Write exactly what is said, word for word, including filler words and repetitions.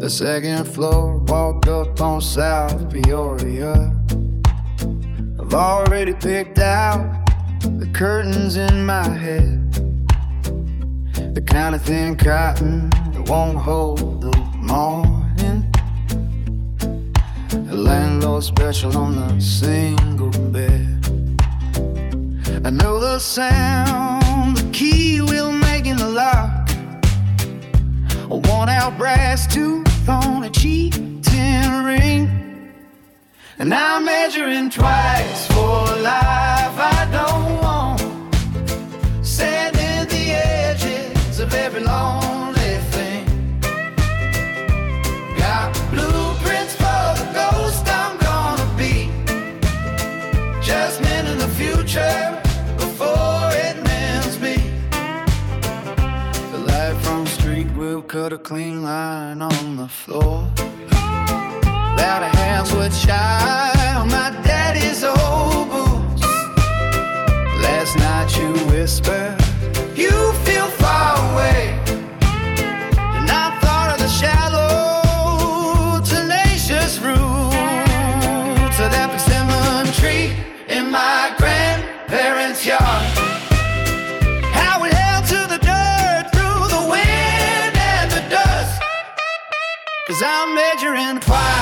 the second floor, walked up on South Peoria. I've already picked out the curtains in my head, the kind of thin cotton that won't hold the morning. A landlord special on the single bed. I know the sound, the key will make in the lock, a worn-out brass tooth on a cheap tin ring. And I'm measuring twice for life. I don't want sand in the edges of every lonely thing. Got blueprints for the ghost I'm gonna be, just men in the future before it mends me. The light from street will cut a clean line on the floor. Louder hands would shy on my daddy's old boots. Last night you whispered you feel far away, and I thought of the shallow, tenacious roots of that persimmon tree in my grandparents' yard. How it held to the dirt through the wind and the dust, 'cause I'm measuring twice